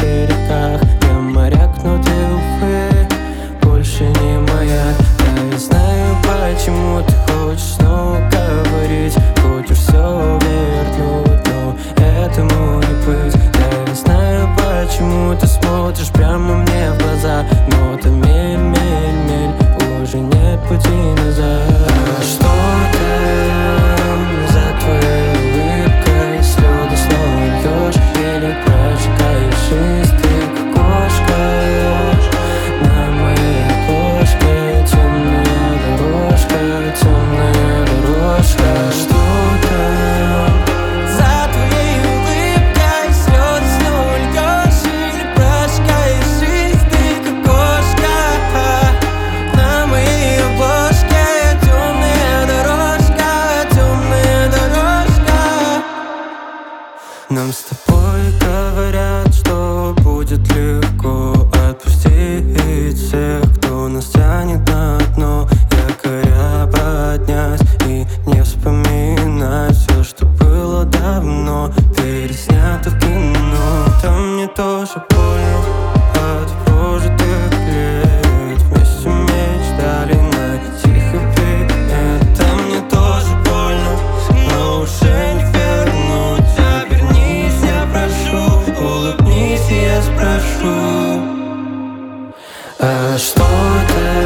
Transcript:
берегах. Я моряк, но ты, увы, больше не моя. Да, я знаю, почему ты хочешь снова говорить, хочешь все вернуть, но этому не быть. Да, я знаю, почему ты смотришь прямо мне в глаза, но ты мель, мель, мель, уже нет пути назад. А что там за твоей улыбкой? Слезы снова льешь или прожигаешь жизнь? Ты как кошка на моей обложке. Темная дорожка, темная дорожка. Что там за твоей улыбкой? Слезы снова льешь или прожигаешь жизнь? Ты как кошка на моей обложке. Темная дорожка, темная дорожка. Нам с тобой говорят, что будет легко отпустить всех, кто нас тянет на дно. Якоря поднять и не вспоминать все, что было давно, переснято в кино. Там мне тоже больно от прожитых лет. Вместе мечтали найти хэппи-энд. Там мне тоже больно, но уже не вернуть. Обернись, я прошу, улыбнись, и я спрошу: а что ты